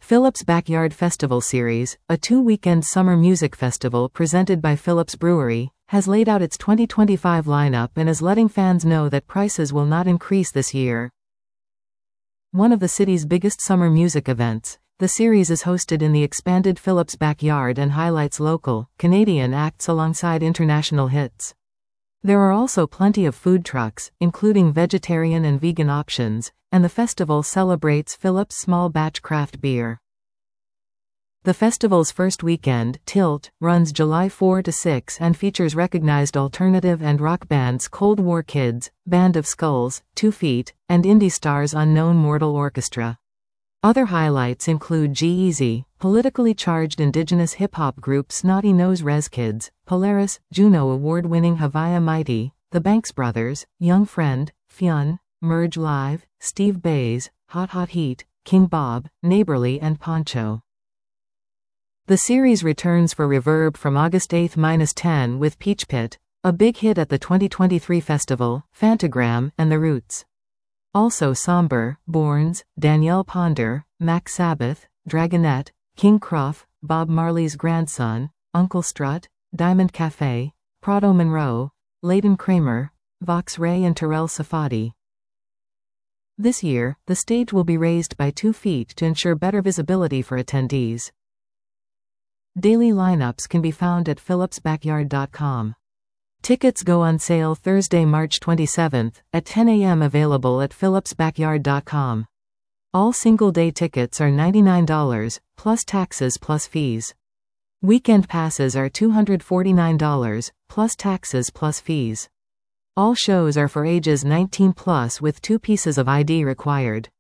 Phillips Backyard Festival Series, a two-weekend summer music festival presented by Phillips Brewery, has laid out its 2025 lineup and is letting fans know that prices will not increase this year. One of the city's biggest summer music events, the series is hosted in the expanded Phillips Backyard and highlights local, Canadian acts alongside international hits. There are also plenty of food trucks, including vegetarian and vegan options, and the festival celebrates Phillips small batch craft beer. The festival's first weekend, Tilt, runs July 4 to 6 and features recognized alternative and rock bands Cold War Kids, Band of Skulls, 2 Feet, and indie stars Unknown Mortal Orchestra. Other highlights include G-Eazy, politically charged indigenous hip-hop group Snotty Nose Rez Kids, Polaris, Juno award-winning Havaya Mighty, The Banks Brothers, Young Friend, Fionn, Merge Live, Steve Bays, Hot Hot Heat, King Bob, Neighborly and Poncho. The series returns for Reverb from August 8-10 with Peach Pit, a big hit at the 2023 festival, Fantagram, and The Roots. Also Somber, Borns, Danielle Ponder, Mac Sabbath, Dragonette, King Cruff, Bob Marley's Grandson, Uncle Strut, Diamond Cafe, Prado Monroe, Leighton Kramer, Vox Ray and Terrell Safadi. This year, the stage will be raised by 2 feet to ensure better visibility for attendees. Daily lineups can be found at phillipsbackyard.com. Tickets go on sale Thursday, March 27th, at 10 a.m. available at phillipsbackyard.com. All single-day tickets are $99, plus taxes plus fees. Weekend passes are $249, plus taxes plus fees. All shows are for ages 19 plus with 2 pieces of ID required.